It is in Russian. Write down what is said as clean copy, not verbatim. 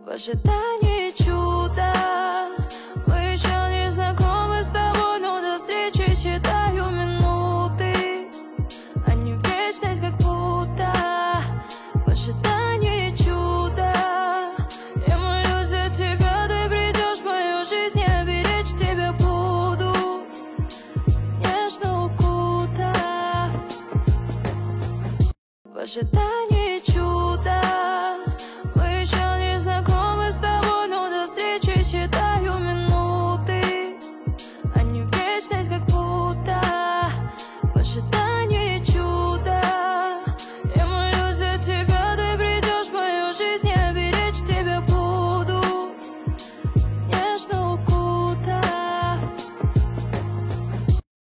В ожидании чуда. Мы еще не знакомы с тобой, но до встречи считаю минуты. Они в вечность как будто. В ожидании чуда. Я молюсь за тебя, ты придешь в мою жизнь, я беречь тебя буду, нежно укутав. В ожидании чуда.